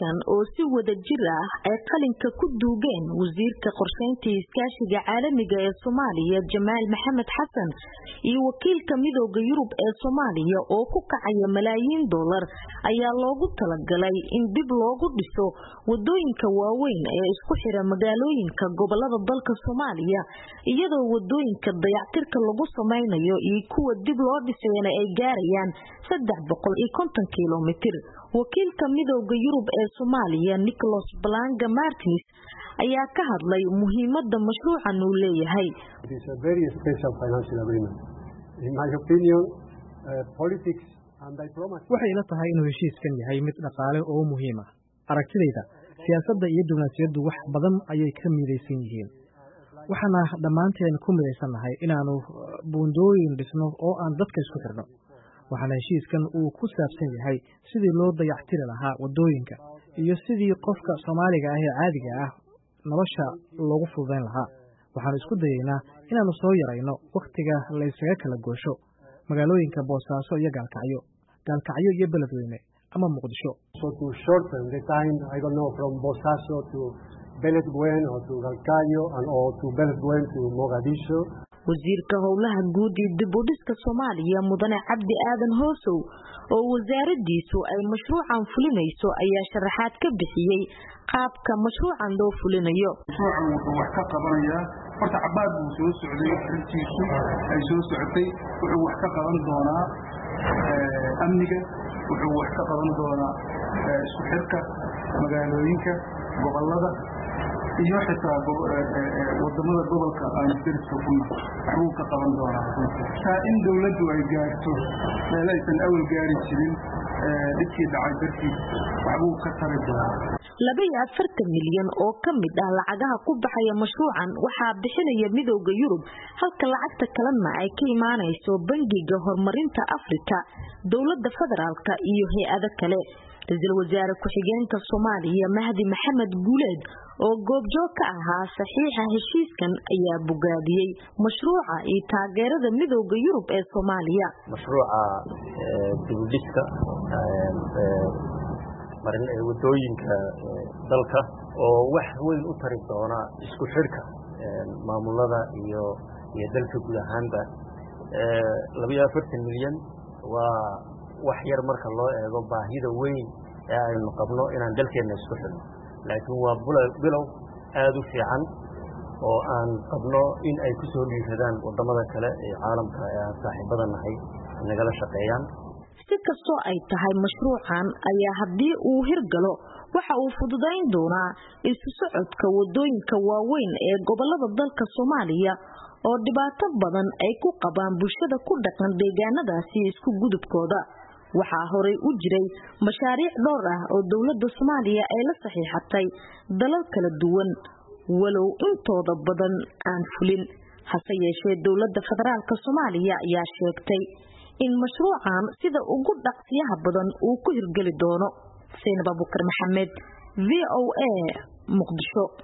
heshiiskan oo si wada jir ah ay qalinka ku duugeen wasiirka qorsheynta iskaashiga caalamiga ee Soomaaliya Jamaal Maxamed Xasan iyo wakiilka midowga Yurub ee Soomaaliya oo ku kacaya malaayiin dollar ayaa loogu talagalay in dib loogu dhiso wadooyinka waaweyn ee isku xira magaalooyinka gobolada dalka Soomaaliya iyadoo wadooyinka dayactirka lagu sameynayo iyo kuwa dib loo dhisayna ay gaarayaan 350 kilomitir. wakiilka midowga Yurub ee Soomaaliya Nicholas Blanca Martins ayaa ka hadlay muhiimadda mashruucan uu leeyahay. It is a very special financial agreement. In my opinion, politics and diplomacy. Waxay la tahay inuu heshiiskan yahay mid dhaqaale oo muhiim ah. Aragtidayda, siyaasadda iyo diblomaasiyaddu wax badan ayay ka midaysan yihiin. Waxaana dhammaanteen ku midaysanahay inaanu buundooyin dhisno oo aan dadka isku xirno. waxaana heshiiskan uu ku saabsan yahay sidii loo dayactiri lahaa wadooyinka iyo sidii qofka Soomaaliga ah ee caadiga ah nolosha loogu fududeyn lahaa. waxaan isku dayaynaa inaanu soo yarayno waqtiga la isaga kala goosho magaalooyinka Boosaaso iyo Gaalkacyo iyo Beledweyne ama Muqdisho. So to shorten the time, I don't know, from Boosaaso to Beledweyne or to Gaalkacyo or to Beledweyne to Mogadisho. wasiirka howlaha guud ee dib u dhiska Soomaaliya Mudane Cabdi Aadan Hoosow oo wasaaradiisu ay mashruucan fulinayso ayaa sharaxaad ka bixiyay qaabka mashruucan loo fulinayo. mashruucan wuxuu wax ka qabanayaa horta cabaad uu soo socday xilkiisu ay soo socotay wuxuu wax ka qaban doonaa amniga wuxuu wax ka qaban doonaa isku xirka magaalooyinka gobolada iyo xitaa wadamada gobolka aan deriska ku nahay wuxuu ka qaban doonaa in dawladdu ay gaarto meelaysan awal gaari jirin dhibkii dhacay dartiis waxbuu ka tari doonaa. 42 milyan oo ka mid ah lacagaha ku baxaya mashruucan waxaa bixinaya midowga Yurub halka lacagta kalena ay ka imaanayso Bangiga Horumarinta Afrika, dawladda federaalka iyo hay'ado kale. Ra'iisul Wasaare ku-xigeenka Soomaaliya Mahdi Maxamed Guuleed oo goobjoog ka ahaa saxiixa heshiiskan ayaa bogaadiyay mashruuca iyo taageerada midowga Yurub ee Soomaaliya. mashruuca dib u dhiska marin wadooyinka dalka oo wax weyn u tari doona isku xirka maamulada iyo dalka guud ahaanba 42 milyan waa wax yar marka loo eego baahida weyn ee aynu qabno inaan dalkeena isku xirno laakiin waa bilow aad u fiican oo aan qabno in ay ku soo dhiiradaan wadamada kale ee caalamka ee aan saaxiibada nahay nagala shaqeeyaan. si kastoo ay tahay mashruucan ayaa haddii uu hirgalo waxa uu fududeyn doonaa isu socodka wadooyinka waaweyn ee gobolada dalka Soomaaliya oo dhibaato badan ay ku qabaan bulshada ku dhaqan deegaanadaasi isku gudubkooda. waxaa horay u jiray mashaariic dhowr ah oo dawladda Soomaaliya ay la saxiixatay dalal kala duwan walow intooda badan aan fulin. hase yeeshee dawladda federaalka Soomaaliya ayaa sheegtay in mashruucan sida ugu dhaqsiyaha badan uu ku hirgeli doono. Seenab Abukar Maxamed, VOA, Muqdisho.